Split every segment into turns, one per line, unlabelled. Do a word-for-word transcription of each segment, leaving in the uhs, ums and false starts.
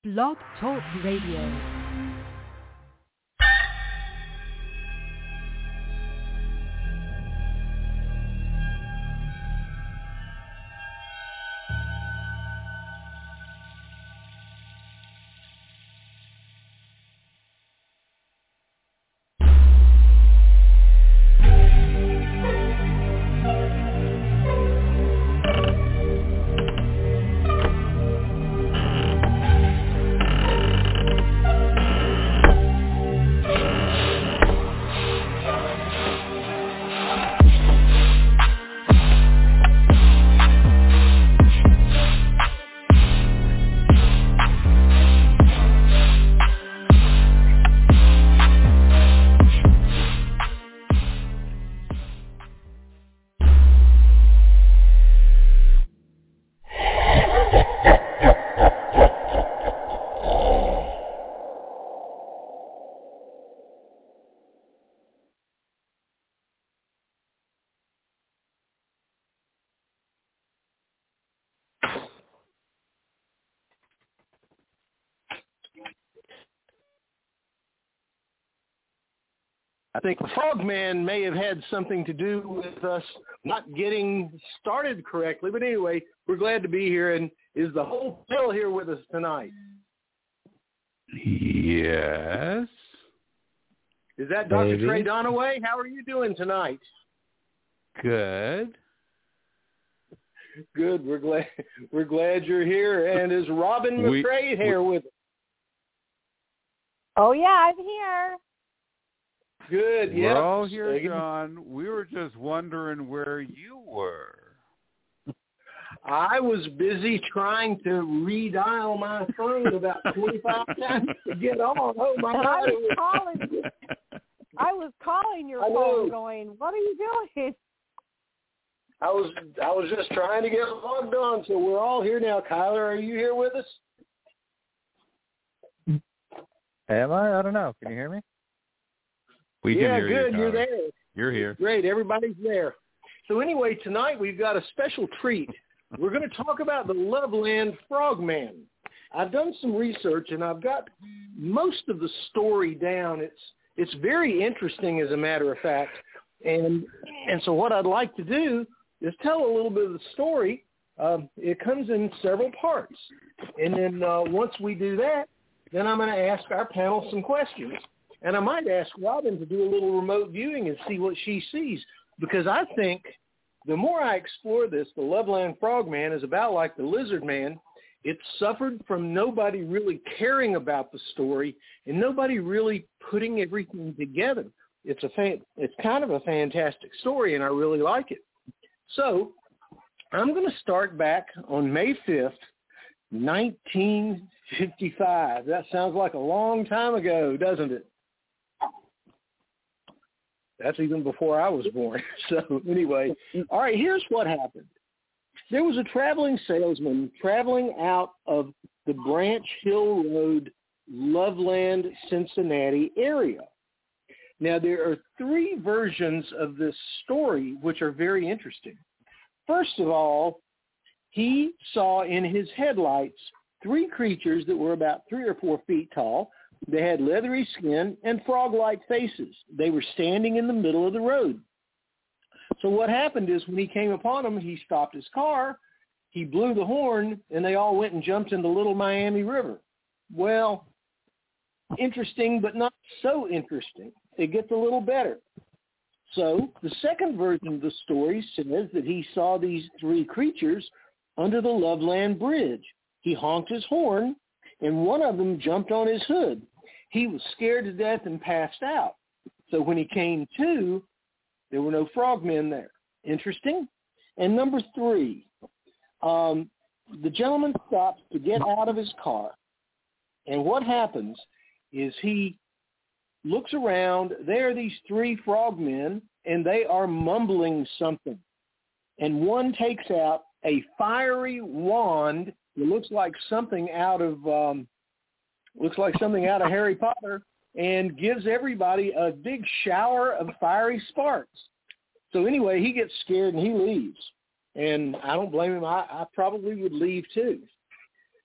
Blog Talk Radio.
I think the Frogman may have had something to do with us not getting started correctly. But anyway, we're glad to be here. And is the whole Bill here with us tonight?
Yes.
Is that Doctor
Maybe.
Trey Donaway? How are you doing tonight?
Good.
Good. We're glad we're glad you're here. And is Robin
We-
McCrae here with us?
Oh, yeah, I'm here.
Good.
We're
Yeah.
all here, John. We were just wondering where you were.
I was busy trying to redial my phone about twenty-five times to get on. Oh, my
And I
God.
was calling. I was calling your
I know.
phone, going, "What are you doing?"
I was I was just trying to get logged on, so we're all here now. Kyler, are you here with us?
Am I? I don't know. Can you hear me?
We can
yeah,
hear
good.
you,
You're
Tyler.
there.
You're here.
Great. Everybody's there. So anyway, tonight we've got a special treat. We're going to talk about the Loveland Frogman. I've done some research, and I've got most of the story down. It's it's very interesting, as a matter of fact. And and so what I'd like to do is tell a little bit of the story. Um, it comes in several parts. And then uh, once we do that, then I'm going to ask our panel some questions. And I might ask Robin to do a little remote viewing and see what she sees, because I think the more I explore this, the Loveland Frogman is about like the Lizard Man. It suffered from nobody really caring about the story and nobody really putting everything together. It's a fan, it's kind of a fantastic story, and I really like it. So I'm going to start back on May fifth, nineteen fifty-five. That sounds like a long time ago, doesn't it? That's even before I was born. So anyway, all right, here's what happened. There was a traveling salesman traveling out of the Branch Hill Road, Loveland, Cincinnati area. Now, there are three versions of this story which are very interesting. First of all, he saw in his headlights three creatures that were about three or four feet tall. They had leathery skin and frog-like faces. They were standing in the middle of the road. So what happened is when he came upon them, he stopped his car, he blew the horn, and they all went and jumped in the Little Miami River. Well, interesting, but not so interesting. It gets a little better. So the second version of the story says that he saw these three creatures under the Loveland Bridge. He honked his horn, and one of them jumped on his hood. He was scared to death and passed out. So when he came to, there were no frogmen there. Interesting. And number three, um, the gentleman stops to get out of his car. And what happens is he looks around. There are these three frogmen, and they are mumbling something. And one takes out a fiery wand. It looks like something out of um, looks like something out of Harry Potter, and gives everybody a big shower of fiery sparks. So anyway, he gets scared and he leaves. And I don't blame him. I, I probably would leave too.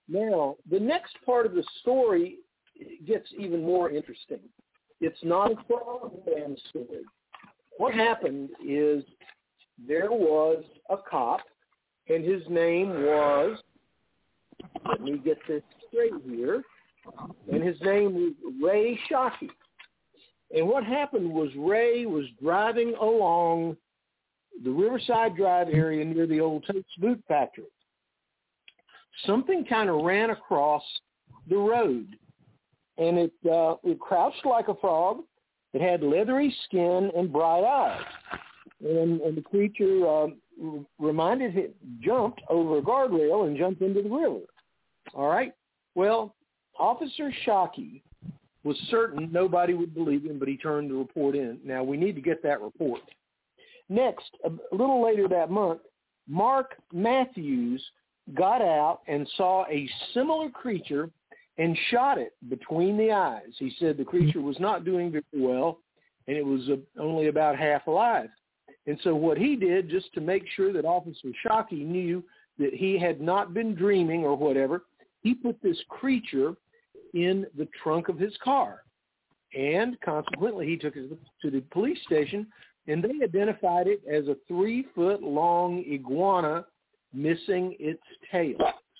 Now, the next part of the story gets even more interesting. It's not a frogman story. What happened is there was a cop, and his name was, let me get this straight here, and his name was Ray Shockey. And what happened was Ray was driving along the Riverside Drive area near the old Totes Boot Factory. Something kind of ran across the road, and it, uh, it crouched like a frog. It had leathery skin and bright eyes. And, and the creature uh, reminded him, jumped over a guardrail and jumped into the river. All right? Well, Officer Shockey was certain nobody would believe him, but he turned the report in. Now, we need to get that report. Next, a, a little later that month, Mark Matthews got out and saw a similar creature and shot it between the eyes. He said the creature was not doing very well, and it was uh, only about half alive. And so what he did, just to make sure that Officer Shockey knew that he had not been dreaming or whatever, he put this creature in the trunk of his car. And consequently, he took it to the police station, and they identified it as a three-foot-long iguana missing its tail.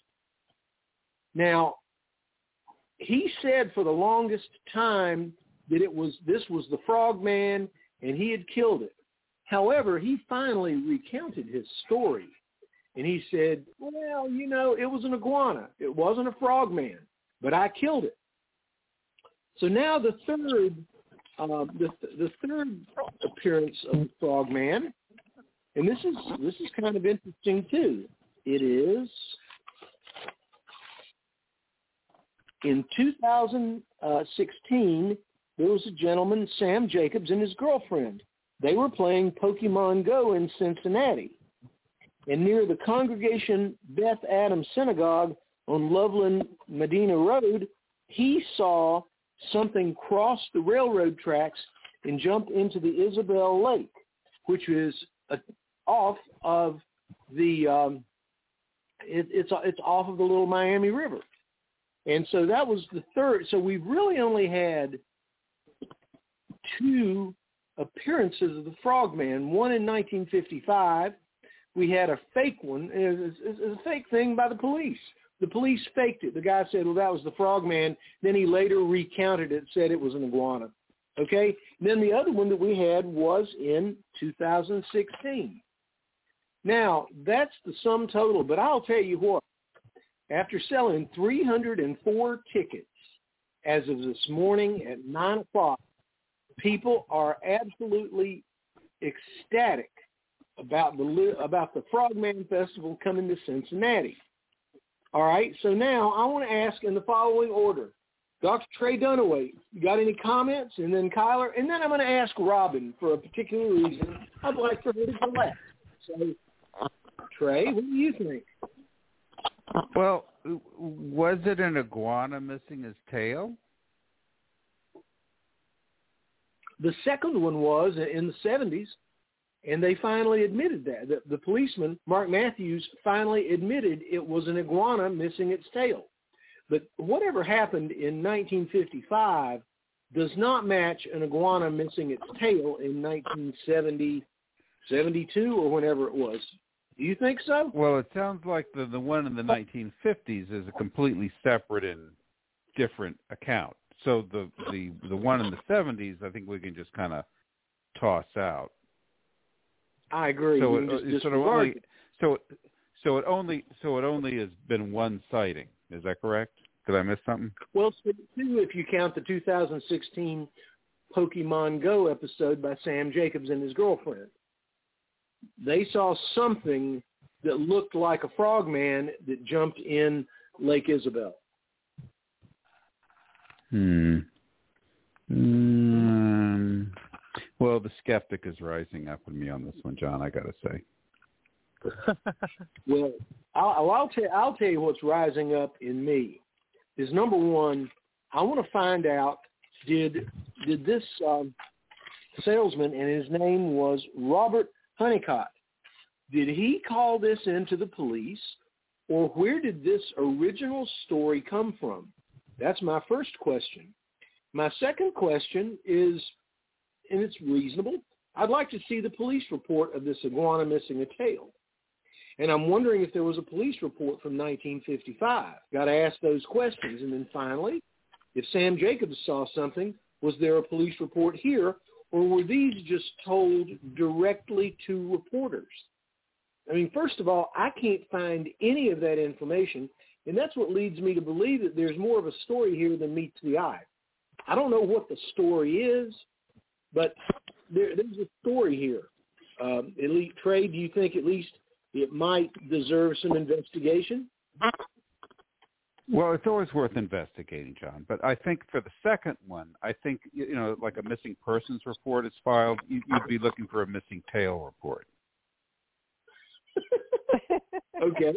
Now, he said for the longest time that it was this was the frogman and he had killed it. However, he finally recounted his story, and he said, well, you know, it was an iguana. It wasn't a frogman, but I killed it. So now the third, uh, the, the third appearance of the frogman, and this is this is kind of interesting too. It is in two thousand sixteen. There was a gentleman, Sam Jacobs, and his girlfriend. They were playing Pokemon Go in Cincinnati, and near the Congregation Beth Adams Synagogue on Loveland Medina Road, he saw something cross the railroad tracks and jump into the Isabel Lake, which is a, off of the um, it, it's it's off of the Little Miami River. And so that was the third. So we've really only had two appearances of the frogman, one in nineteen fifty-five. We had a fake one. It was, it was a fake thing by the police. The police faked it. The guy said, well, that was the frogman. Then he later recounted it, said it was an iguana. Okay? And then the other one that we had was in two thousand sixteen. Now, that's the sum total, but I'll tell you what. After selling three hundred four tickets as of this morning at nine o'clock, people are absolutely ecstatic about the about the Frogman Festival coming to Cincinnati. All right, so now I want to ask in the following order. Doctor Trey Dunaway, you got any comments? And then Kyler, and then I'm going to ask Robin for a particular reason. I'd like for her to go last. So, Trey, what do you think?
Well, was it an iguana missing his tail?
The second one was in the seventies, and they finally admitted that. The, the policeman, Mark Matthews, finally admitted it was an iguana missing its tail. But whatever happened in nineteen fifty-five does not match an iguana missing its tail in nineteen seventy, seventy-two, or whenever it was. Do you think so?
Well, it sounds like the, the one in the nineteen fifties is a completely separate and different account. So the, the, the one in the seventies, I think we can just kind of toss out.
I agree.
So
it,
it, sort of only, so so it only so it only has been one sighting. Is that correct? Did I miss something?
Well, two if you count the two thousand sixteen Pokemon Go episode by Sam Jacobs and his girlfriend. They saw something that looked like a frogman that jumped in Lake Isabel.
Hmm. Mm. Well, the skeptic is rising up in me on this one, John, I got to say.
Well, I'll, I'll, tell, I'll tell you what's rising up in me is, number one, I want to find out, did did this um, salesman, and his name was Robert Honeycutt, did he call this into the police, or where did this original story come from? That's my first question. My second question is, and it's reasonable, I'd like to see the police report of this iguana missing a tail. And I'm wondering if there was a police report from nineteen fifty-five. Got to ask those questions. And then finally, if Sam Jacobs saw something, was there a police report here, or were these just told directly to reporters? I mean, first of all, I can't find any of that information, and that's what leads me to believe that there's more of a story here than meets the eye. I don't know what the story is, but there, there's a story here. Um, Elite Trade, do you think at least it might deserve some investigation?
Well, it's always worth investigating, John. But I think for the second one, I think, you know, like a missing persons report is filed, you, you'd be looking for a missing tail report.
Okay.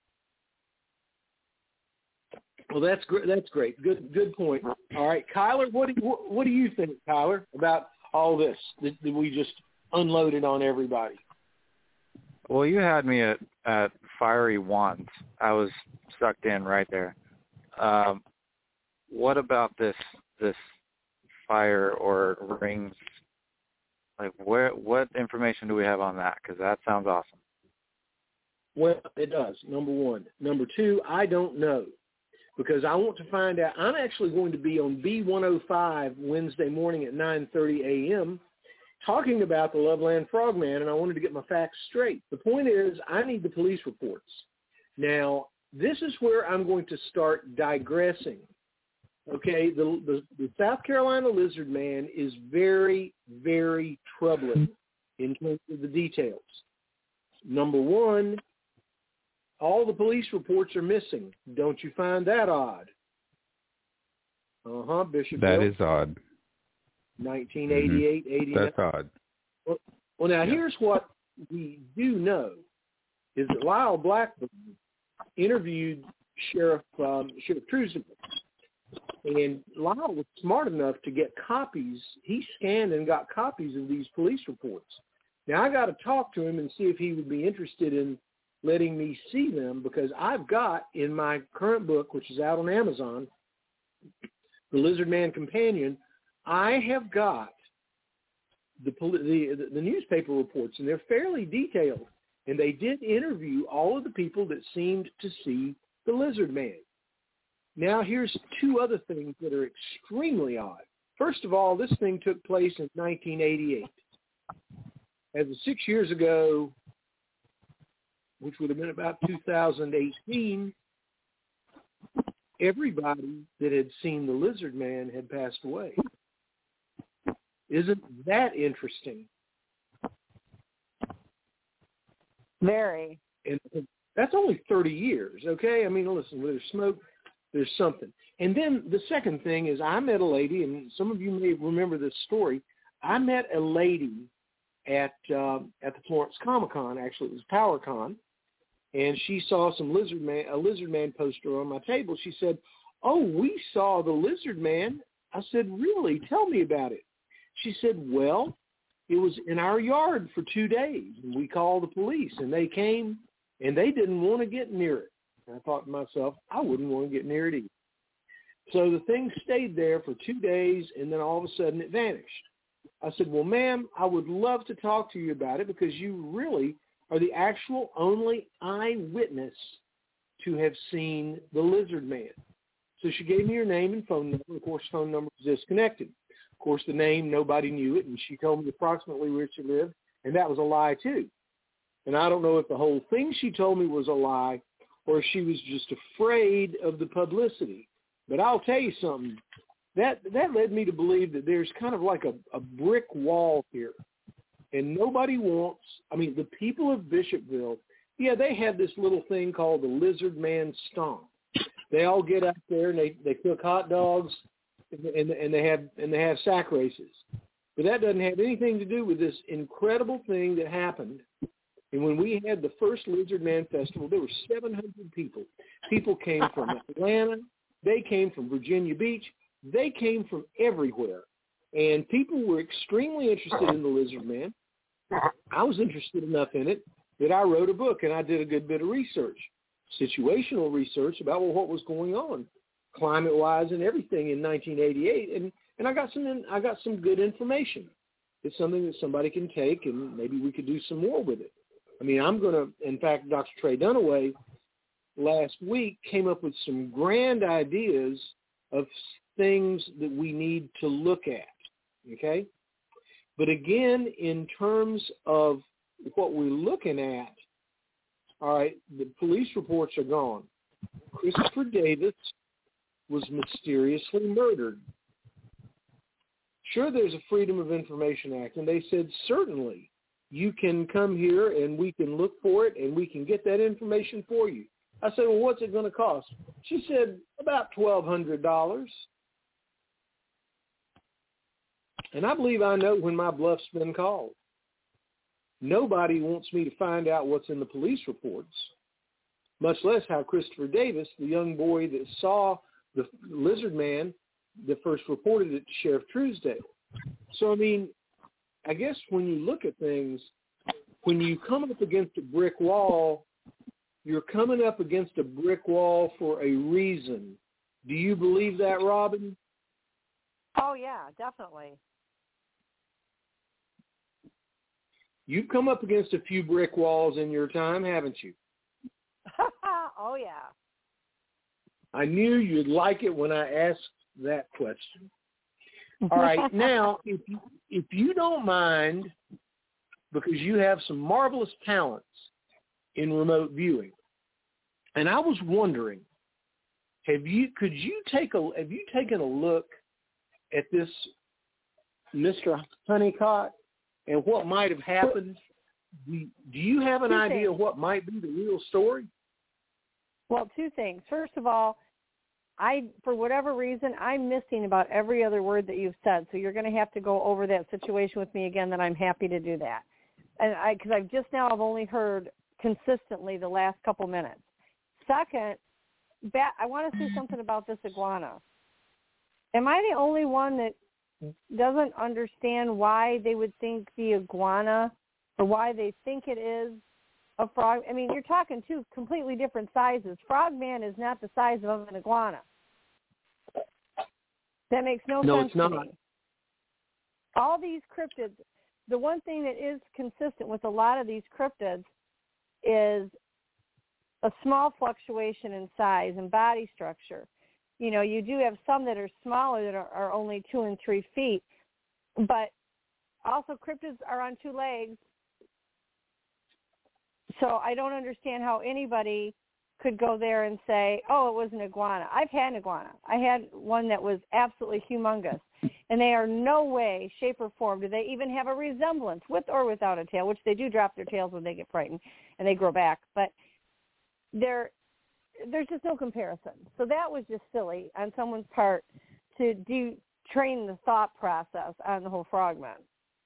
Well, that's great. That's great. Good, good point. All right, Kyler, what do you, what, what do you think, Kyler, about all this that, that we just unloaded on everybody?
Well, you had me at, at fiery wands. I was sucked in right there. Um, what about this this fire or rings? Like, where? What information do we have on that? Because that sounds awesome.
Well, it does, number one. Number two, I don't know, because I want to find out. I'm actually going to be on B one oh five Wednesday morning at nine thirty a.m. talking about the Loveland Frogman, and I wanted to get my facts straight. The point is, I need the police reports. Now, this is where I'm going to start digressing. Okay, the, the, the South Carolina Lizard Man is very, very troubling in terms of the details. Number one, all the police reports are missing. Don't you find that odd? Uh-huh, Bishop.
That is odd.
nineteen eighty-eight,
mm-hmm.
eighty-nine.
That's odd.
Well, well now
yeah.
Here's what we do know, is that Lyle Blackburn interviewed Sheriff um, Sheriff Truesdale, and Lyle was smart enough to get copies. He scanned and got copies of these police reports. Now, I got to talk to him and see if he would be interested in letting me see them, because I've got in my current book, which is out on Amazon, The Lizard Man Companion, I have got the, the the newspaper reports, and they're fairly detailed. And they did interview all of the people that seemed to see the Lizard Man. Now, here's two other things that are extremely odd. First of all, this thing took place in nineteen eighty-eight. As of six years ago, which would have been about two thousand eighteen, everybody that had seen the Lizard Man had passed away. Isn't that interesting?
Very.
And that's only thirty years, okay? I mean, listen, there's smoke, there's something. And then the second thing is, I met a lady, and some of you may remember this story. I met a lady at uh, at the Florence Comic-Con. Actually, it was PowerCon, and she saw some lizard man, a Lizard Man poster on my table. She said, "Oh, we saw the Lizard Man." I said, "Really? Tell me about it." She said, "Well, it was in our yard for two days, and we called the police, and they came, and they didn't want to get near it." And I thought to myself, I wouldn't want to get near it either. So the thing stayed there for two days, and then all of a sudden it vanished. I said, "Well, ma'am, I would love to talk to you about it, because you really are the actual only eyewitness to have seen the Lizard Man." So she gave me her name and phone number. Of course, phone number was disconnected. Of course, the name, nobody knew it, and she told me approximately where she lived, and that was a lie, too. And I don't know if the whole thing she told me was a lie, or if she was just afraid of the publicity. But I'll tell you something. That that led me to believe that there's kind of like a, a brick wall here. And nobody wants, I mean, the people of Bishopville, yeah, they have this little thing called the Lizard Man Stomp. They all get up there and they, they cook hot dogs, and, and they have and they have sack races. But that doesn't have anything to do with this incredible thing that happened. And when we had the first Lizard Man Festival, there were seven hundred people. People came from Atlanta. They came from Virginia Beach. They came from everywhere. And people were extremely interested in the Lizard Man. I was interested enough in it that I wrote a book, and I did a good bit of research. situational research about well, what was going on climate-wise and everything in nineteen eighty-eight, and, and I got some I got some good information. It's something that somebody can take, and maybe we could do some more with it. I mean, I'm going to, in fact, Doctor Trey Dunaway last week came up with some grand ideas of things that we need to look at, okay? But again, in terms of what we're looking at, all right, the police reports are gone. Christopher Davis was mysteriously murdered. Sure, there's a Freedom of Information Act, and they said, certainly, you can come here and we can look for it and we can get that information for you. I said, well, what's it going to cost? She said, about twelve hundred dollars. And I believe I know when my bluff's been called. Nobody wants me to find out what's in the police reports, much less how Christopher Davis, the young boy that saw the lizard man, that first reported it to Sheriff Truesdale. So, I mean, I guess when you look at things, when you come up against a brick wall, you're coming up against a brick wall for a reason. Do you believe that, Robin?
Oh, yeah, definitely.
You've come up against a few brick walls in your time, haven't you?
Oh, yeah.
I knew you'd like it when I asked that question. All right, now, if you, if you don't mind, because you have some marvelous talents in remote viewing, and I was wondering, have you could you take a have you taken a look at this Mister Honeycutt and what might have happened? Do, do you have an
two
idea
things.
of what might be the real story?
Well, two things. First of all, I, for whatever reason, I'm missing about every other word that you've said. So you're going to have to go over that situation with me again. Then I'm happy to do that. And I, because I've just now, I've only heard consistently the last couple minutes. Second, bat, I want to say something about this iguana. Am I the only one that doesn't understand why they would think the iguana, or why they think it is a frog? I mean, you're talking two completely different sizes. Frogman is not the size of an iguana. That makes no,
no
sense
it's not.
to me. All these cryptids, the one thing that is consistent with a lot of these cryptids is a small fluctuation in size and body structure. You know, you do have some that are smaller that are, are only two and three feet, but also cryptids are on two legs. So I don't understand how anybody could go there and say, oh, it was an iguana. I've had an iguana. I had one that was absolutely humongous, and they are no way, shape, or form do they even have a resemblance, with or without a tail, which they do drop their tails when they get frightened and they grow back. But they're, there's just no comparison. So that was just silly on someone's part to do train the thought process on the whole frogman.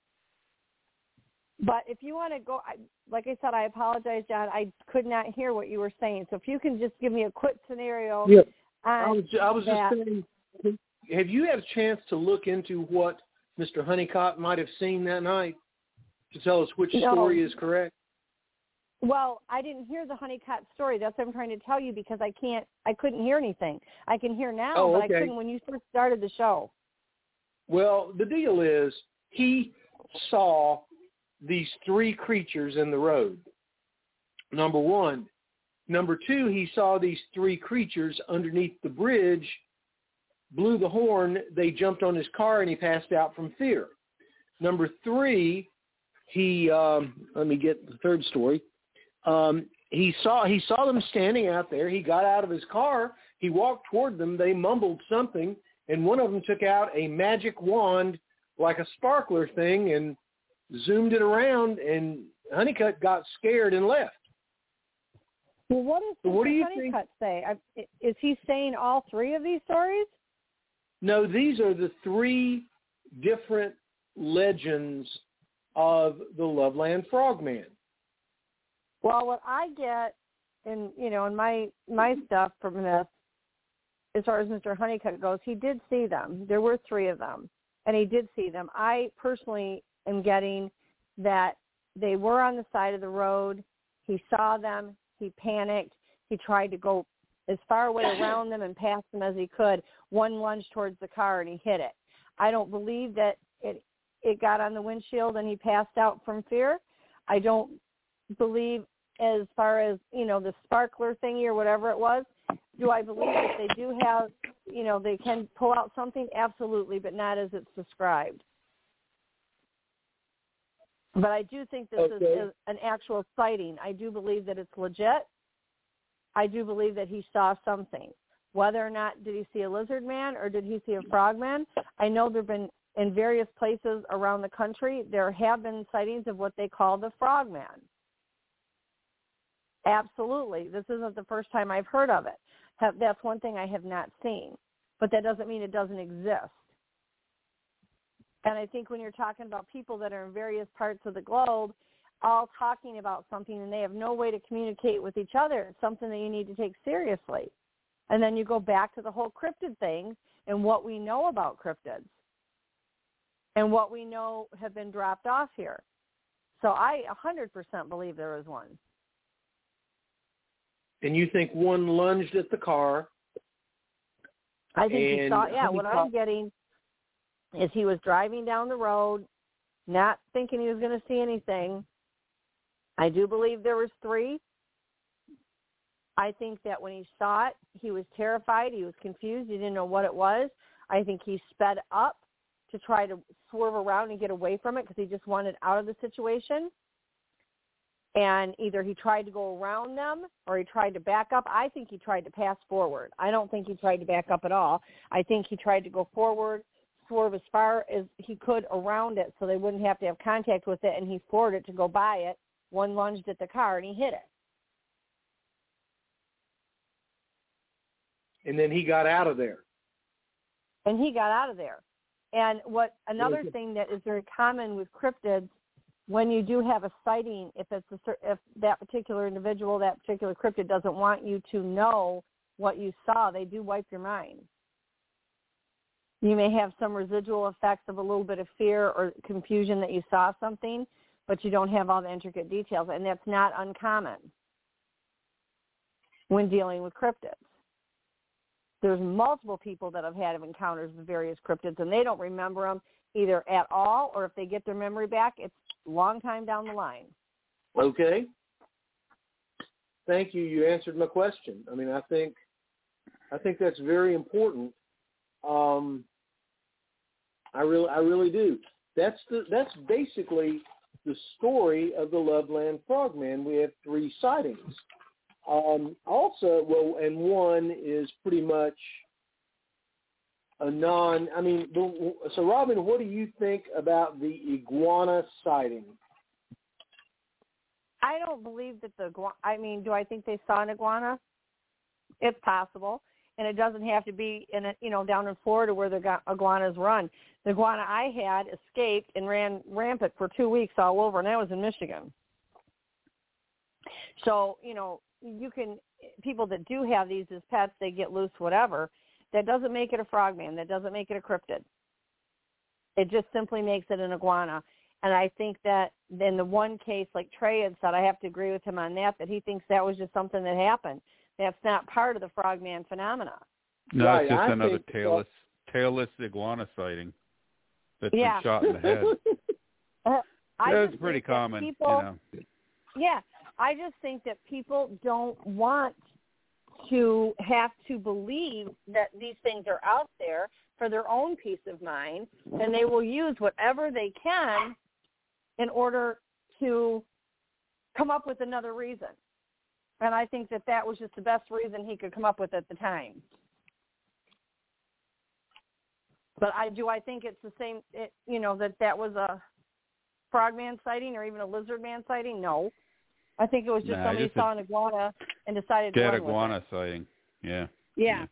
But if you want to go, I, like I said, I apologize, John. I could not hear what you were saying. So if you can just give me a quick scenario.
Yeah.
On
I was, I was
that.
just saying, have you had a chance to look into what Mister Honeycutt might have seen that night to tell us which
No.
story is correct?
Well, I didn't hear the Honeycutt story. That's what I'm trying to tell you, because I can't, I couldn't hear anything. I can hear now,
Oh,
but
okay.
I couldn't when you first started the show.
Well, the deal is he saw these three creatures in the road. Number one. Number two, he saw these three creatures underneath the bridge, blew the horn, they jumped on his car, and he passed out from fear. Number three, he, um, let me get the third story. Um, he saw he saw them standing out there. He got out of his car. He walked toward them. They mumbled something, and one of them took out a magic wand like a sparkler thing and zoomed it around, and Honeycutt got scared and left.
Well, what does
So what do you
Honeycutt say? I, is he saying all three of these stories?
No, these are the three different legends of the Loveland Frogman.
Well, what I get in, you know, in my my stuff from this, as far as Mister Honeycutt goes, he did see them. There were three of them, and he did see them. I personally am getting that they were on the side of the road. He saw them. He panicked. He tried to go as far away around them and past them as he could, one lunge towards the car, and he hit it. I don't believe that it it got on the windshield and he passed out from fear. I don't believe as far as, you know, the sparkler thingy or whatever it was. Do I believe that they do have, you know, they can pull out something? Absolutely, but not as it's described. But I do think this
Okay.
is, is an actual sighting. I do believe that it's legit. I do believe that he saw something. Whether or not did he see a lizard man or did he see a frogman, I know there have been, in various places around the country, there have been sightings of what they call the frogman. Absolutely. This isn't the first time I've heard of it. That's one thing I have not seen. But that doesn't mean it doesn't exist. And I think when you're talking about people that are in various parts of the globe all talking about something and they have no way to communicate with each other, it's something that you need to take seriously. And then you go back to the whole cryptid thing and what we know about cryptids and what we know have been dropped off here. So I one hundred percent believe there is one.
And you think one lunged at the car?
I think he
and
saw, yeah, what
saw-
I'm getting is he was driving down the road, not thinking he was going to see anything. I do believe there was three. I think that when he saw it, he was terrified. He was confused. He didn't know what it was. I think he sped up to try to swerve around and get away from it because he just wanted out of the situation. And either he tried to go around them or he tried to back up. I think he tried to pass forward. I don't think he tried to back up at all. I think he tried to go forward, swerve as far as he could around it so they wouldn't have to have contact with it, and he floored it to go by it. One lunged at the car, and he hit it.
And then he got out of there.
And he got out of there. And what another thing that is very common with cryptids, when you do have a sighting, if it's a, if that particular individual, that particular cryptid doesn't want you to know what you saw, they do wipe your mind. You may have some residual effects of a little bit of fear or confusion that you saw something, but you don't have all the intricate details, and that's not uncommon when dealing with cryptids. There's multiple people that have had encounters with various cryptids, and they don't remember them either at all, or if they get their memory back, it's a long time down the line.
Okay. Thank you. You answered my question. I mean, I think I think that's very important. Um, I really, I really do. That's the that's basically the story of the Loveland Frogman. We have three sightings. Um, also, well, and one is pretty much a non, I mean, so Robin, what do you think about the iguana sighting?
I don't believe that the, I mean, do I think they saw an iguana? It's possible. And it doesn't have to be in a, you know, down in Florida where the iguanas run. The iguana I had escaped and ran rampant for two weeks all over, and that was in Michigan. So, you know, you can, people that do have these as pets, they get loose, whatever. That doesn't make it a frogman. That doesn't make it a cryptid. It just simply makes it an iguana. And I think that in the one case, like Trey had said, I have to agree with him on that, that he thinks that was just something that happened. That's not part of the frogman phenomena.
No,
Right,
it's just
I
another
think,
tailless, tailless iguana sighting that's
Yeah.
been shot in the head.
Uh, I
That's
just
pretty
think that
common,
people,
you know.
Yeah, I just think that people don't want to have to believe that these things are out there for their own peace of mind, and they will use whatever they can in order to come up with another reason. And I think that that was just the best reason he could come up with at the time. But I do I think it's the same, it, you know, that that was a frogman sighting or even a lizard man sighting? No. I think it was just
Nah,
somebody
just
saw
a
an iguana and decided to
dead
run
iguana
with it.
sighting. Yeah.
Yeah.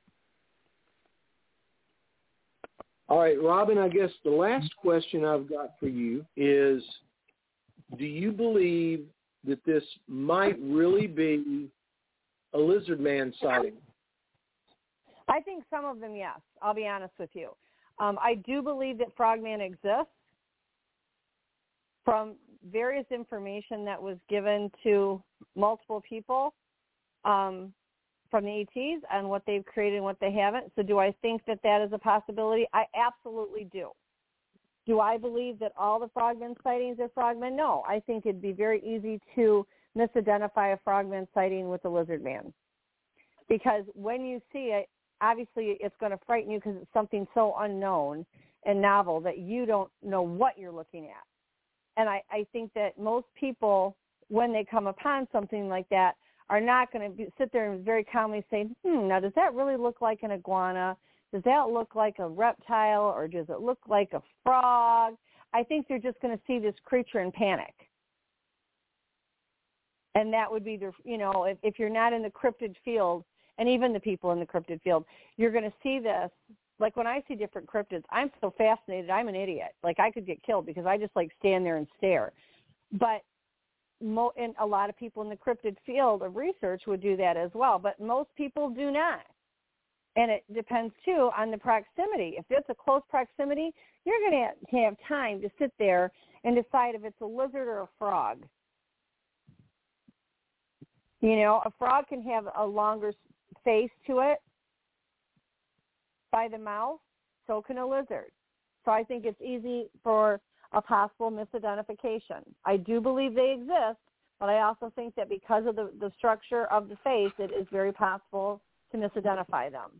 All right, Robin, I guess the last question I've got for you is, do you believe that this might really be a lizard man sighting?
I think some of them, yes. I'll be honest with you. Um, I do believe that frogman exists. From various information that was given to multiple people, um, from the E Ts on what they've created and what they haven't. So do I think that that is a possibility? I absolutely do. Do I believe that all the frogmen sightings are frogmen? No. I think it'd be very easy to misidentify a frogman sighting with a lizard man. Because when you see it, obviously it's going to frighten you because it's something so unknown and novel that you don't know what you're looking at. And I, I think that most people, when they come upon something like that, are not going to sit there and very calmly say, hmm, now does that really look like an iguana? Does that look like a reptile, or does it look like a frog? I think they're just going to see this creature and panic. And that would be, the, you know, if, if you're not in the cryptid field, and even the people in the cryptid field, you're going to see this. Like when I see different cryptids, I'm so fascinated, I'm an idiot. Like I could get killed because I just like stand there and stare. But mo- and a lot of people in the cryptid field of research would do that as well, but most people do not. And it depends, too, on the proximity. If it's a close proximity, you're going to have time to sit there and decide if it's a lizard or a frog. You know, a frog can have a longer face to it by the mouth, so can a lizard. So I think it's easy for a possible misidentification. I do believe they exist, but I also think that because of the, the structure of the face, it is very possible to misidentify them.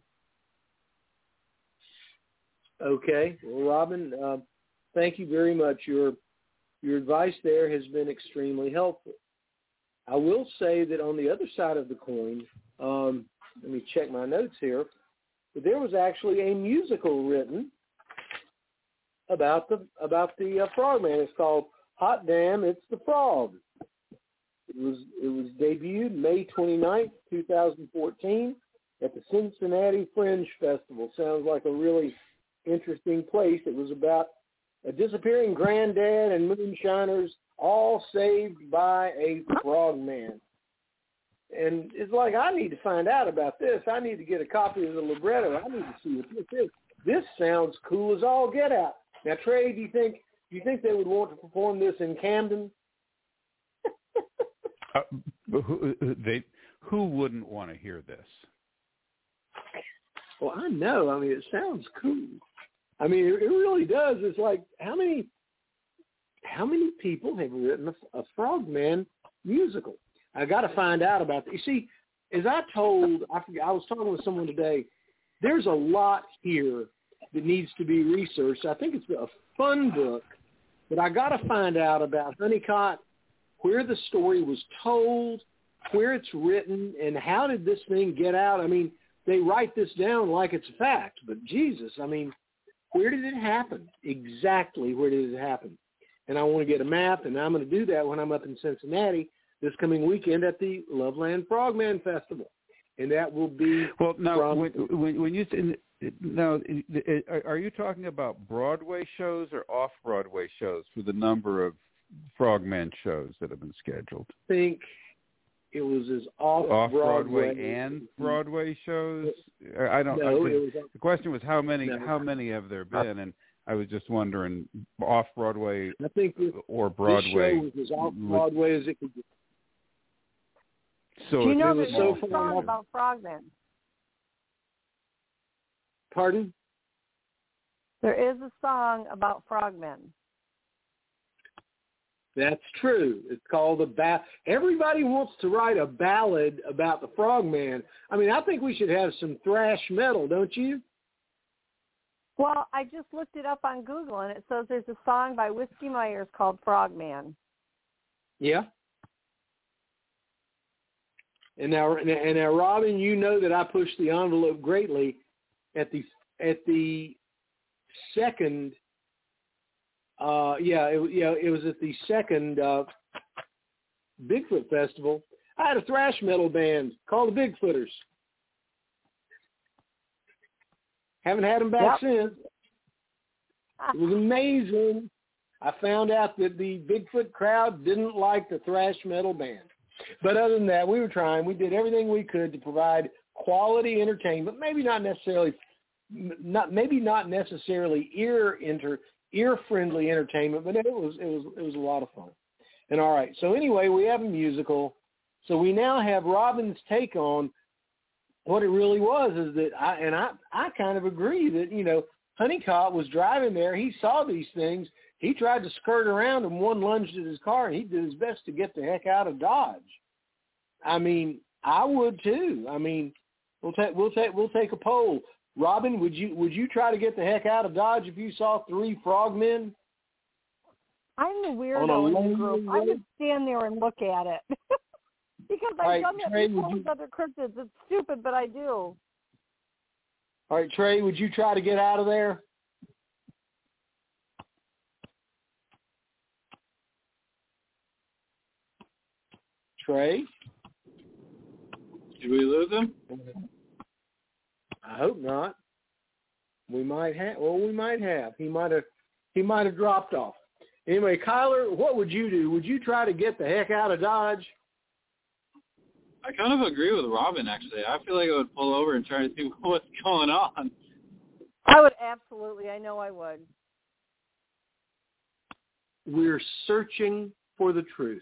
Okay. Well, Robin, uh, thank you very much. Your your advice there has been extremely helpful. I will say that on the other side of the coin, um, let me check my notes here, but there was actually a musical written about the about the uh, frogman. It's called Hot Damn, It's the Frog. It was it was debuted May twenty-ninth, twenty fourteen at the Cincinnati Fringe Festival. Sounds like a really interesting place. It was about a disappearing granddad and moonshiners, all saved by a frogman. And it's like, I need to find out about this. I need to get a copy of the libretto. I need to see what this is. This sounds cool as all get out. Now, Trey, do you think do you think they would want to perform this in Camden?
uh, who, they who wouldn't want to hear this?
Well, I know. I mean, it sounds cool. I mean, it, it really does. It's like, how many how many people have written a, a Frogman musical? I got to find out about that. You see, as I told, I forget, I was talking with someone today, there's a lot here that needs to be researched. I think it's a fun book, but I got to find out about Honeycott, where the story was told, where it's written, and how did this thing get out? I mean, they write this down like it's a fact, but Jesus, I mean, where did it happen? Exactly where did it happen? And I want to get a map, and I'm going to do that when I'm up in Cincinnati this coming weekend at the Loveland Frogman Festival. And that will be
well. Now,
from,
when, when, when you now, are you talking about Broadway shows or off-Broadway shows for the number of Frogman shows that have been scheduled?
I think it was as off,
off Broadway,
Broadway
and Broadway shows. I don't.
No,
I
it was,
the question was how many?
No.
How many have there been? And I was just wondering, off Broadway
I think this,
or Broadway.
This show was as off Broadway as it could be.
So
Do you know
there's
there's
so
a song about frogmen?
Pardon?
There is a song about frogmen.
That's true. It's called a ba- Everybody wants to write a ballad about the Frogman. I mean, I think we should have some thrash metal, don't you?
Well, I just looked it up on Google, and it says there's a song by Whiskey Myers called Frogman.
Yeah. And now, and now, Robin, you know that I pushed the envelope greatly at the at the second. Uh, yeah, it, yeah, it was at the second uh, Bigfoot Festival. I had a thrash metal band called the Bigfooters. Haven't had them back
Yep.
since. It was amazing. I found out that the Bigfoot crowd didn't like the thrash metal band. But other than that, we were trying. We did everything we could to provide quality entertainment. Maybe not necessarily, not maybe not necessarily ear inter ear friendly entertainment, but it was it was it was a lot of fun. And all right, so anyway, we have a musical. So we now have Robin's take on what it really was is that I and I I kind of agree that, you know, Honeycutt was driving there. He saw these things. He tried to skirt around them. One lunged at his car, and he did his best to get the heck out of Dodge. I mean, I would too. I mean, we'll take we'll take we'll take a poll. Robin, would you would you try to get the heck out of Dodge if you saw three frogmen?
I'm the weirdo in the group. I would stand there and look at it because I've
right,
done that
Trey,
before
you...
with other cryptids. It's stupid, but I do.
All right, Trey, would you try to get out of there? Trey?
Did we lose him?
I hope not. We might have. Well, we might have. He might have. He might have dropped off. Anyway, Kyler, what would you do? Would you try to get the heck out of Dodge?
I kind of agree with Robin, actually. I feel like I would pull over and try to see what's going on.
I would absolutely. I know I would.
We're searching for the truth,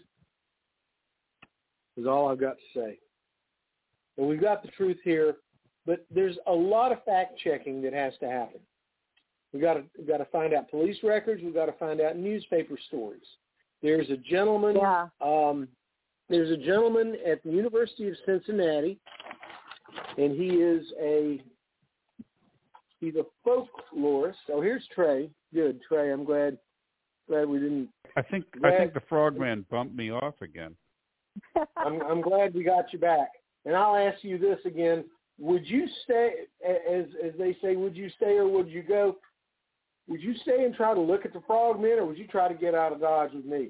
is all I've got to say. Well, we've got the truth here, but there's a lot of fact-checking that has to happen. We've got to, we've got to find out police records. We've got to find out newspaper stories. There's a gentleman.
Yeah.
Um, there's a gentleman at the University of Cincinnati, and he is a he's a folklorist. Oh, here's Trey. Good, Trey. I'm glad glad we didn't.
I think
glad,
I think the frogman bumped me off again.
I'm I'm glad we got you back. And I'll ask you this again: would you stay, as as they say, would you stay or would you go? Would you stay and try to look at the frogmen, or would you try to get out of Dodge with me?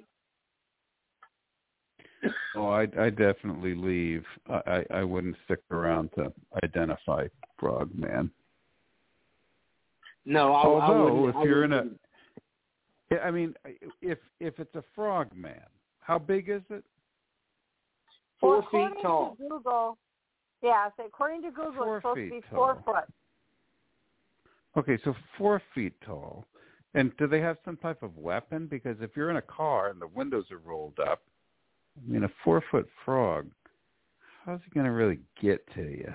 Oh, I I definitely leave. I I wouldn't stick around to identify frogman.
No, I,
although
I
if
I
you're in
wouldn't.
a, I mean, if if it's a frogman, how big is it?
Four
well,
feet tall.
To Google, yeah, so according to Google,
Four
it's supposed
feet
to be
tall.
four foot.
Okay, so four feet tall. And do they have some type of weapon? Because if you're in a car and the windows are rolled up, I mean, a four-foot frog, how's he going to really get to you?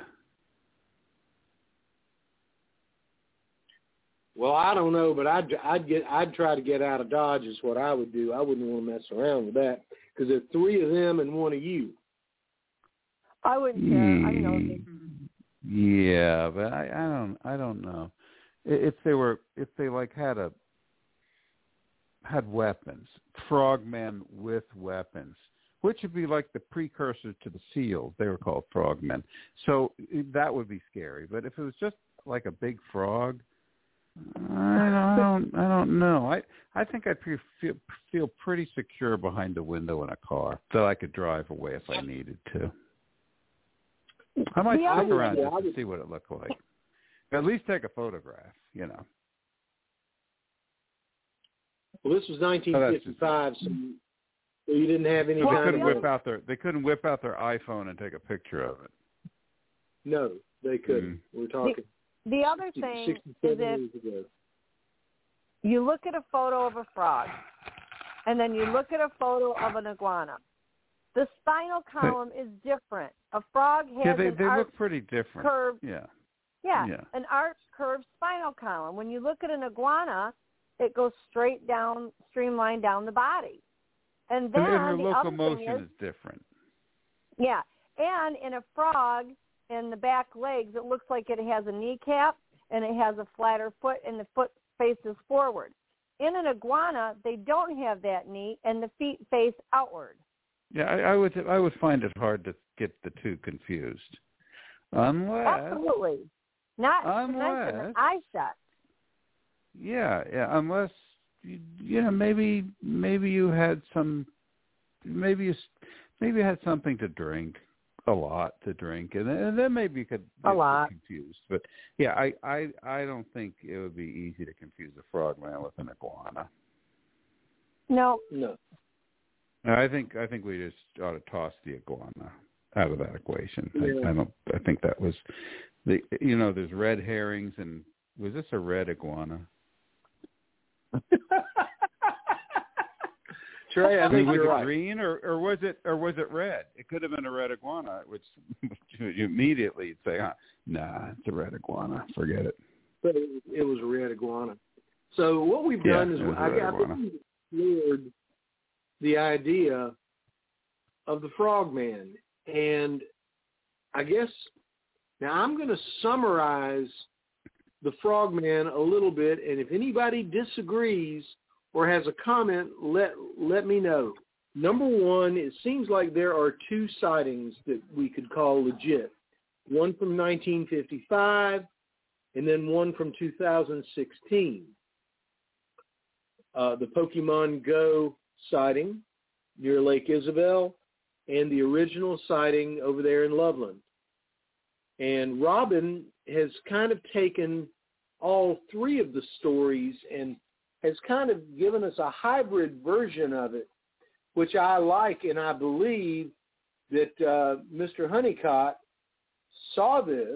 Well, I don't know, but I'd I'd get I'd try to get out of Dodge is what I would do. I wouldn't want to mess around with that because there's three of them and one of you.
I wouldn't care. I know.
Yeah, but I, I don't I don't know. If they were if they like had a had weapons, frogmen with weapons, which would be like the precursor to the seals. They were called frogmen. So that would be scary. But if it was just like a big frog, I don't, I don't know. I, I think I'd pre- feel, feel pretty secure behind the window in a car, so I could drive away if I needed to. I might
Yeah,
stick around
yeah,
just
would,
to see what it looked like. At least take a photograph, you know.
Well, this was nineteen fifty-five, so you didn't have any.
So they
kind
couldn't
of
whip out their they couldn't whip out their iPhone and take a picture of it.
No, they couldn't.
Mm.
We're talking.
The, the other thing is
sixty-seven
if
years ago.
you look at a photo of a frog, and then you look at a photo of an iguana, the spinal column is different. A frog has
yeah, they
an
they
arched,
look pretty different.
curved,
Yeah.
yeah,
Yeah.
an arched, curved spinal column. When you look at an iguana, it goes straight down, streamlined down the body. And then
and, and
the
their
other
locomotion
thing is,
is different.
yeah, and in a frog, in the back legs, it looks like it has a kneecap and it has a flatter foot, and the foot faces forward. In an iguana, they don't have that knee, and the feet face outward.
Yeah, I, I would I would find it hard to get the two confused, unless
Absolutely, not
unless,
to mention an eye set.
Yeah, yeah, unless you, you know maybe maybe you had some maybe you maybe you had something to drink, a lot to drink, and then, and then maybe you could
a
get
lot
confused. But yeah, I, I I don't think it would be easy to confuse a frogman with an iguana.
No,
No.
I think I think we just ought to toss the iguana out of that equation.
Yeah.
I, I don't. I think that was the you know there's red herrings, and was this a red iguana?
Trey, I
I mean,
think
was
you're
it
right.
green or, or was it or was it red? It could have been a red iguana, which you immediately you'd say, oh, nah, it's a red iguana. Forget it.
But it, it was a red iguana. So what we've
Yeah,
done is
it was a
I
red
got
iguana.
explored the idea of the frogman. And I guess now I'm going to summarize the frogman a little bit, and if anybody disagrees or has a comment, let let me know. Number one, it seems like there are two sightings that we could call legit. One from nineteen fifty-five and then one from two thousand sixteen. Uh, the Pokemon Go sighting near Lake Isabel and the original sighting over there in Loveland. And Robin has kind of taken all three of the stories and has kind of given us a hybrid version of it, which I like, and I believe that uh, Mister Honeycutt saw this,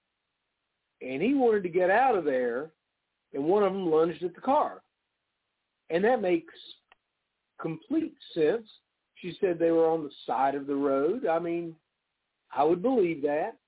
and he wanted to get out of there, and one of them lunged at the car. And that makes complete sense. She said they were on the side of the road. I mean, I would believe that.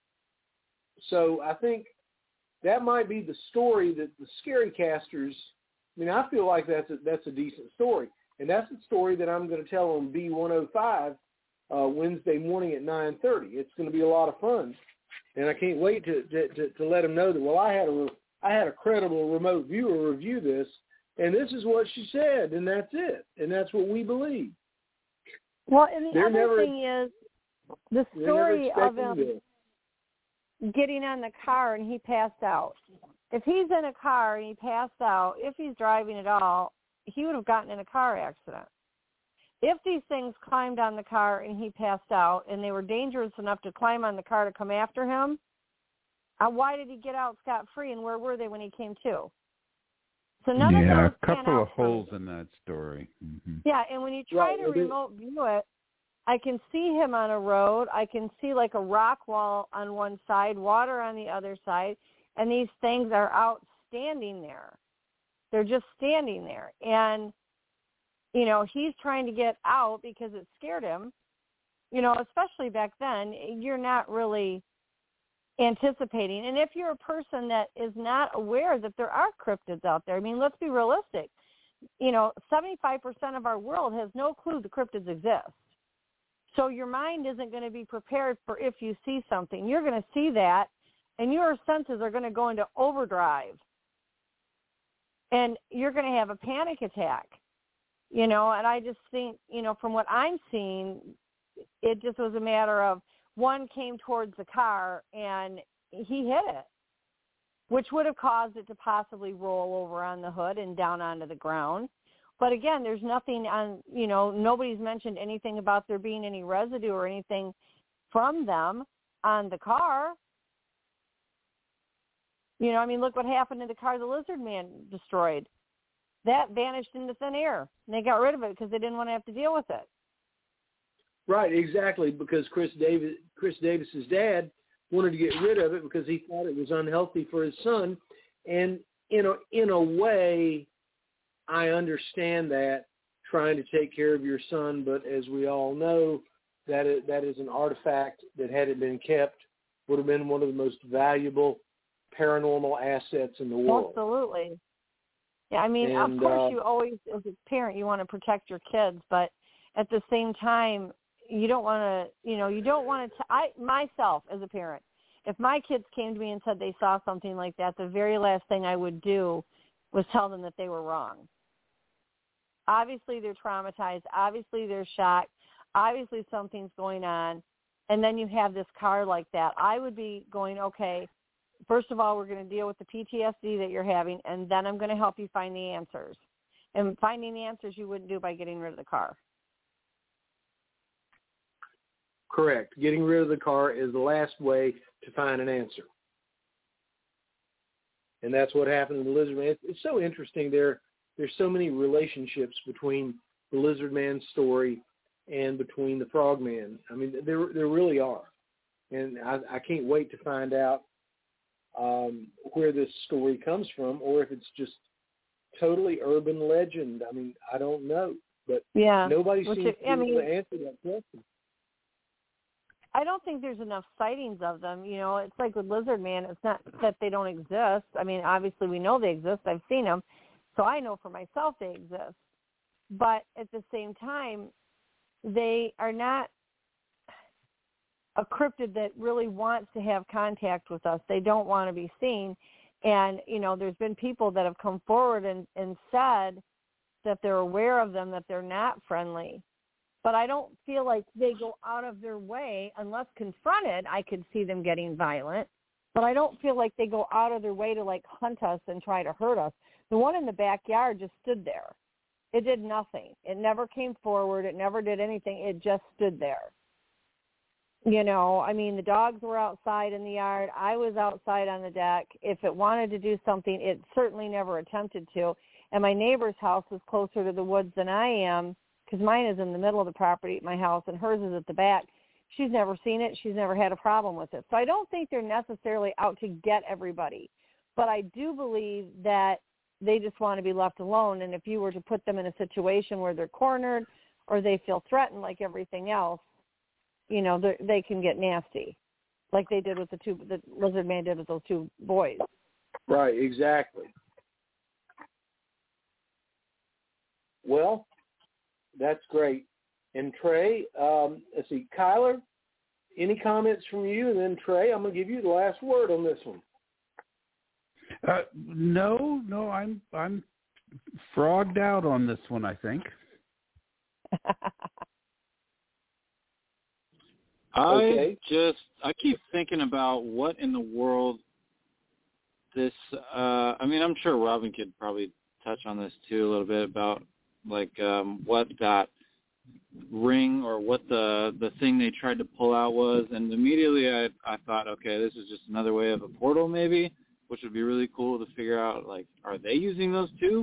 So I think that might be the story that the Scary Casters, I mean, I feel like that's a, that's a decent story. And that's the story that I'm going to tell on B one oh five uh, Wednesday morning at nine thirty. It's going to be a lot of fun. And I can't wait to, to, to, to let them know that, well, I had a, I had a credible remote viewer review this, and this is what she said, and that's it. And that's what we believe.
Well, and the
They're
other
never,
thing is the story of him
this.
getting on the car and he passed out. If he's in a car and he passed out, if he's driving at all, he would have gotten in a car accident. If these things climbed on the car and he passed out and they were dangerous enough to climb on the car to come after him, uh, why did he get out scot-free, and where were they when he came to? So none
yeah,
of those
a couple
pan out
of
for me.
holes in that story. Mm-hmm.
Yeah, and when you try
Right,
to
it is.
remote view it, I can see him on a road. I can see like a rock wall on one side, water on the other side, and these things are out standing there. They're just standing there. And, you know, he's trying to get out because it scared him. You know, especially back then, you're not really anticipating. And if you're a person that is not aware that there are cryptids out there, I mean, let's be realistic. You know, seventy-five percent of our world has no clue the cryptids exist. So your mind isn't going to be prepared for if you see something. You're going to see that, and your senses are going to go into overdrive. And you're going to have a panic attack, you know, and I just think, you know, from what I'm seeing, it just was a matter of one came towards the car and he hit it, which would have caused it to possibly roll over on the hood and down onto the ground. But again, there's nothing on, you know, nobody's mentioned anything about there being any residue or anything from them on the car. You know, I mean, look what happened to the car the Lizard Man destroyed. That vanished into thin air. And they got rid of it because they didn't want to have to deal with it.
Right, exactly, because Chris Davis, Chris Davis's dad wanted to get rid of it because he thought it was unhealthy for his son. And in a, in a way, I understand that, trying to take care of your son, but as we all know, that is, that is an artifact that, had it been kept, would have been one of the most valuable paranormal assets in the world.
Absolutely. Yeah, I mean,
And,
of course,
uh,
you always, as a parent, you want to protect your kids, but at the same time, you don't want to, you know, you don't want to, I, myself as a parent, if my kids came to me and said they saw something like that, the very last thing I would do was tell them that they were wrong. Obviously, they're traumatized. Obviously, they're shocked. Obviously, something's going on. And then you have this car like that. I would be going, okay, first of all, we're going to deal with the P T S D that you're having, and then I'm going to help you find the answers. And finding the answers you wouldn't do by getting rid of the car.
Correct. Getting rid of the car is the last way to find an answer. And that's what happened to the Lizard Man. It's so interesting. There, there's so many relationships between the Lizard Man story and between the Frog Man. I mean, there there really are. And I, I can't wait to find out um, where this story comes from, or if it's just totally urban legend. I mean, I don't know. But
yeah,
nobody
Which
seems
it,
to be
I
able
mean,
to answer that question.
I don't think there's enough sightings of them. You know, it's like with Lizard Man. It's not that they don't exist. I mean, obviously we know they exist. I've seen them, so I know for myself they exist. But at the same time, they are not a cryptid that really wants to have contact with us. They don't want to be seen. And, you know, there's been people that have come forward and, and said that they're aware of them, that they're not friendly. But I don't feel like they go out of their way. Unless confronted, I could see them getting violent. But I don't feel like they go out of their way to, like, hunt us and try to hurt us. The one in the backyard just stood there. It did nothing. It never came forward. It never did anything. It just stood there. You know, I mean, the dogs were outside in the yard. I was outside on the deck. If it wanted to do something, it certainly never attempted to. And my neighbor's house is closer to the woods than I am, because mine is in the middle of the property, my house, and hers is at the back. She's never seen it. She's never had a problem with it. So I don't think they're necessarily out to get everybody. But I do believe that they just want to be left alone. And if you were to put them in a situation where they're cornered or they feel threatened like everything else, you know, they can get nasty, like they did with the two, the Lizard Man did with those two boys.
Right, exactly. Well, that's great. And Trey, um, let's see, Kyler, any comments from you? And then Trey, I'm going to give you the last word on this one.
Uh, no, no, I'm I'm frogged out on this one, I think.
I just, I keep thinking about what in the world this, uh, I mean, I'm sure Robin could probably touch on this too a little bit about, like, um, what that ring or what the, the thing they tried to pull out was. And immediately I, I thought, okay, this is just another way of a portal maybe, which would be really cool to figure out, like, are they using those too?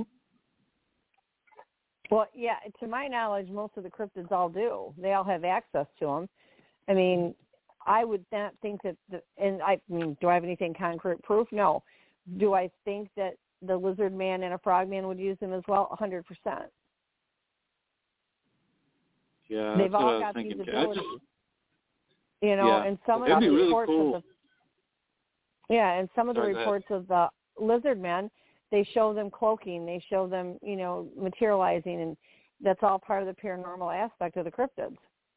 Well, yeah, to my knowledge, most of the cryptids all do. They all have access to them. I mean, I would not think that, the, and I mean, do I have anything concrete proof? No. Do I think that the Lizard Man and a Frog Man would use them as well? one hundred percent.
Yeah,
They've
that's
all
what I was
got
thinking.
these
I
abilities.
just,
you know,
yeah.
and some of
It'd
the
be really
reports
cool.
of the, yeah, and some of the
Sorry,
reports of the Lizard Men, they show them cloaking, they show them, you know, materializing, and that's all part of the paranormal aspect of the cryptids.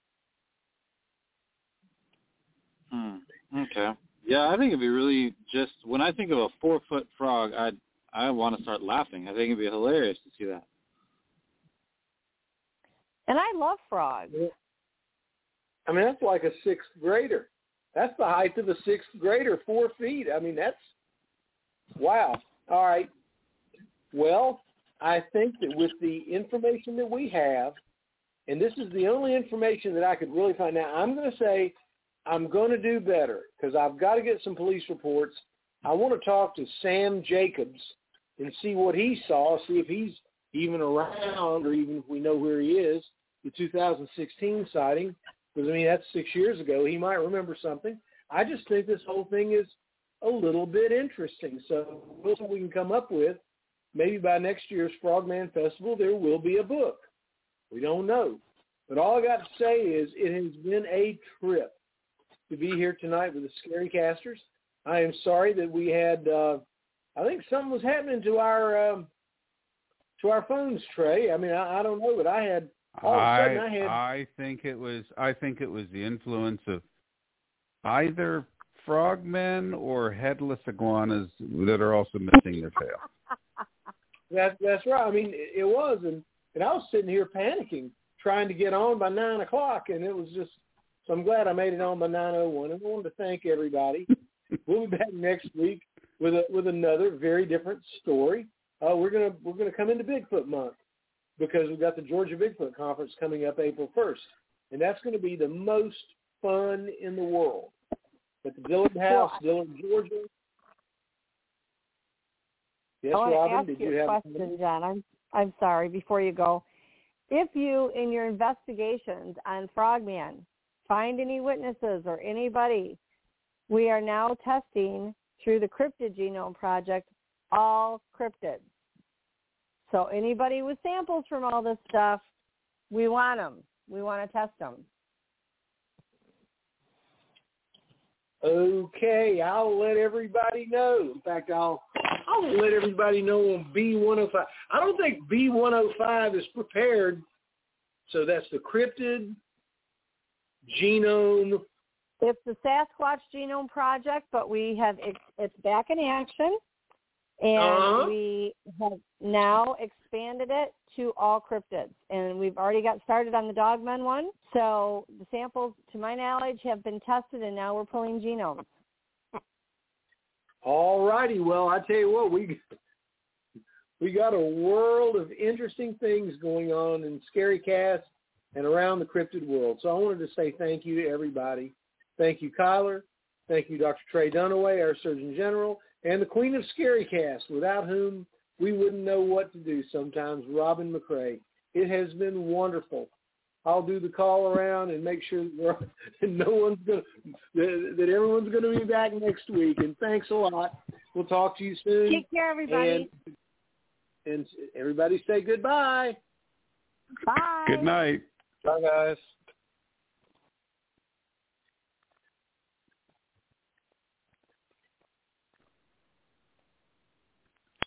Hmm. Okay. Yeah, I think it'd be really just when I think of a four foot frog, I I want to start laughing. I think it'd be hilarious to see that.
And I love frogs.
I mean, that's like a sixth grader. That's the height of a sixth grader, four feet. I mean, that's wow. All right. Well, I think that with the information that we have, and this is the only information that I could really find out, I'm going to say I'm going to do better because I've got to get some police reports. I want to talk to Sam Jacobs and see what he saw, see if he's even around or even if we know where he is, the two thousand sixteen sighting, because, I mean, that's six years ago. He might remember something. I just think this whole thing is a little bit interesting. So we'll see what we can come up with. Maybe by next year's Frogman Festival, there will be a book. We don't know. But all I got to say is it has been a trip to be here tonight with the Scary Casters. I am sorry that we had, uh, I think something was happening to our um, to our phones, Trey. I mean, I, I don't know, but I had, all of a sudden I,
I
had.
I think it was I think it was the influence of either frogmen or headless iguanas that are also missing their tail.
That, that's right. I mean, it, it was, and, and I was sitting here panicking, trying to get on by nine o'clock, and it was just. So I'm glad I made it on by nine oh one. And I wanted to thank everybody. We'll be back next week with a, with another very different story. Uh, we're gonna we're gonna come into Bigfoot month because we've got the Georgia Bigfoot Conference coming up April first, and that's going to be the most fun in the world. At the Dillard House, Dillard, Georgia. Yes,
I want
Robin,
to ask
did
you
you
a
have
question, John? I'm I'm sorry. Before you go, if you in your investigations on Frogman find any witnesses or anybody, we are now testing through the Cryptid Genome Project all cryptids. So anybody with samples from all this stuff, we want them. We want to test them.
Okay, I'll let everybody know. In fact, I'll I'll let everybody know on B one oh five. I don't think B one oh five is prepared. So that's the cryptid genome.
It's the Sasquatch Genome Project, but we have it's, it's back in action, and
uh-huh.
we have now expanded it to all cryptids, and we've already got started on the Dogmen one. So the samples, to my knowledge, have been tested, and now we're pulling genomes.
All righty. Well, I tell you what, we we got a world of interesting things going on in ScaryCast and around the cryptid world. So I wanted to say thank you to everybody. Thank you, Kyler. Thank you, Doctor Trey Dunaway, our Surgeon General, and the Queen of ScaryCast, without whom we wouldn't know what to do sometimes, Robin McCrae. It has been wonderful. I'll do the call around and make sure that, we're, no one's gonna, that, that everyone's going to be back next week. And thanks a lot. We'll talk to you soon.
Take care, everybody.
And, and everybody say goodbye.
Bye.
Good night.
Bye, guys.